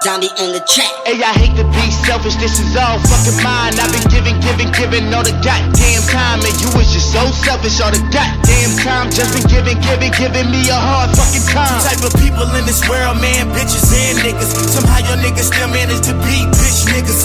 Zombie on the track. Hey, I hate to be selfish, this is all fucking mine. I've been giving all the goddamn time. And you was just so selfish all the goddamn time. Just been giving me a hard fucking time. Type of people in this world, man, bitches and niggas. Somehow your niggas still manage to beat bitch niggas,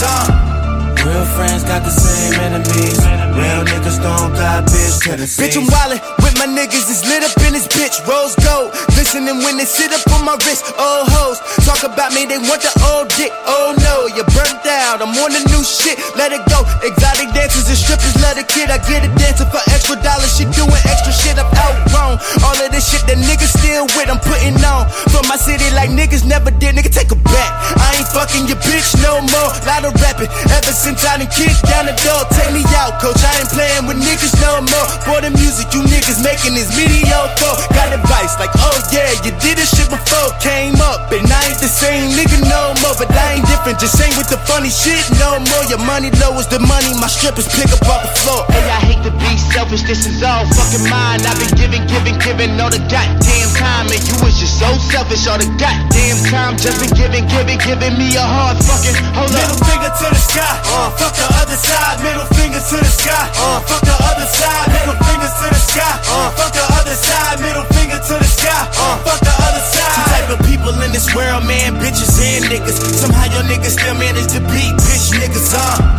Real friends got the same enemies. Real niggas don't got bitch tendencies. Bitch, I'm wildin' with my niggas, is lit up in this bitch. Rose gold, listening when they sit up on my wrist. Old hoes talk about me, they want the old dick. Oh no, you burnt out, I'm on the new shit. Let it go, exotic dancers and strippers, let a kid. I get it dancing for extra dollars. She doing extra shit, I'm outgrown. All of this shit that niggas still with, I'm putting on. From my city like niggas never did, nigga take a back. I ain't fucking your bitch no more. Lot of rapping, ever since I done kicked down the door. Take me out, coach, I ain't playing with niggas no more. For the music you niggas making is mediocre. Got advice like, oh yeah, you did this shit before. Came up, and I ain't the same nigga no more. But I ain't different, just ain't with the funny shit no more. Your money low is the money, my strippers pick up off the floor. Hey, I hate to be selfish, this is all fucking mine. I've been giving all the goddamn time. And you was just so selfish all the goddamn time. Just been giving me a hard fucking, hold up. Middle finger to the sky, fuck the other side. Middle finger to the sky, fuck the other side. Middle fingers to the sky, fuck the other side. Middle finger to the sky, fuck the other side. Two type of people in this world, man, bitches and niggas. Somehow your niggas still manage to beat bitch niggas,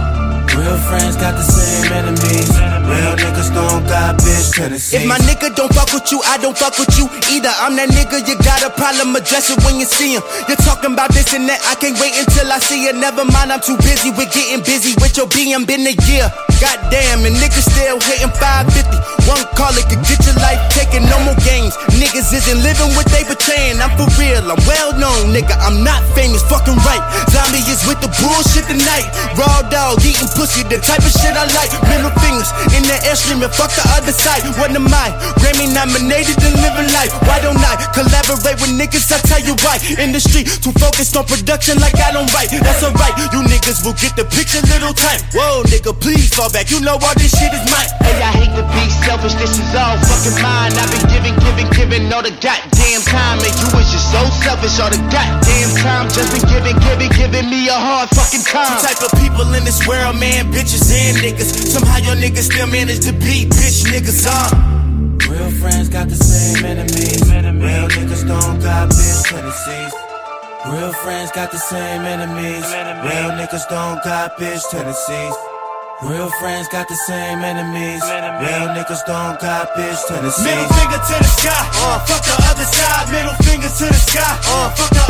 Real friends got the same enemies. Real niggas don't got bitch tendencies. If my nigga don't fuck with you, I don't fuck with you either. I'm that nigga, you got a problem, address it when you see him. You're talking about this and that, I can't wait until I see it. Never mind, I'm too busy with getting busy with your BM. Been a year, goddamn, and niggas still hating 550. One call it could get your life taken, no more games. Niggas isn't living what they betraying. I'm for real, I'm well known, nigga, I'm not famous, fucking right. Zombie is with the bullshit tonight. Raw dog, eating pussy, the type of shit I like. Middle fingers in the air screaming, fuck the other side. What am I? Grammy nominated and living life. Why don't I collaborate with niggas? I tell you why. In the street, too focused on production like I don't write. That's alright, you niggas will get the picture little time. Whoa, nigga, please fall back. You know all this shit is mine. Hey, I hate to be selfish, this is all fucking mine. I've been giving all the goddamn time. And you was just so selfish all the goddamn time. Just been giving me a hard fucking time. Two type of people in this world, man, bitches and niggas. Somehow your niggas still manage to beat bitch niggas, Real friends got the same enemies. Real niggas don't got bitch tendencies. Real friends got the same enemies. Real niggas don't got bitch tendencies. Real friends got the same enemies. Real niggas don't got bitch tendencies. Middle finger to the sky, fuck the other side. Middle finger to the sky, fuck the